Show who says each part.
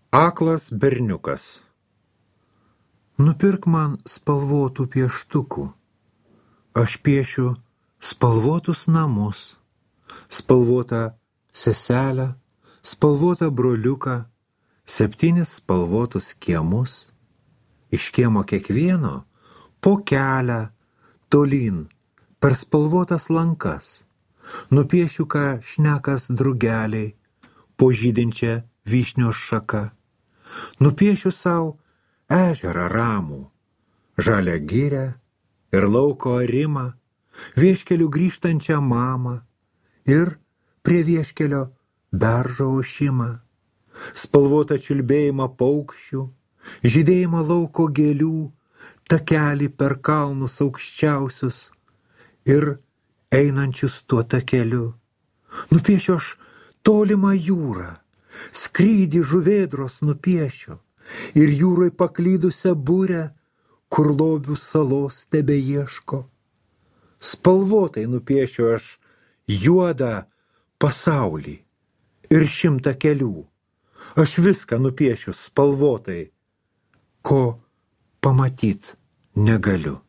Speaker 1: Aklas berniukas. Nupirk man spalvotų pieštukų. Aš piešiu spalvotus namus, spalvotą seselę, spalvotą broliuką, 7 spalvotus kiemus. Iš kiemo kiekvieno po kelią tolyn per spalvotas lankas. Nupiešiu, ką šnekas drugeliai po žydinčią vyšnios šaką. Nupiešiu savo ežerą ramų, žalią girią ir lauko arimą, vieškeliu grįžtančią mamą ir prie vieškelio beržo ošimą, spalvotą čiulbėjimą paukščių, žydėjimą lauko gėlių, takelį per kalnus aukščiausius ir einančius tuo takeliu. Nupiešiu aš tolimą jūrą, skrydį žuvėdros nupiešiu ir jūroj paklydusią burę, kur lobių salos tebeieško. Spalvotai nupiešiu aš juodą pasaulį ir 100 kelių. Aš viską nupiešiu spalvotai, ko pamatyt negaliu.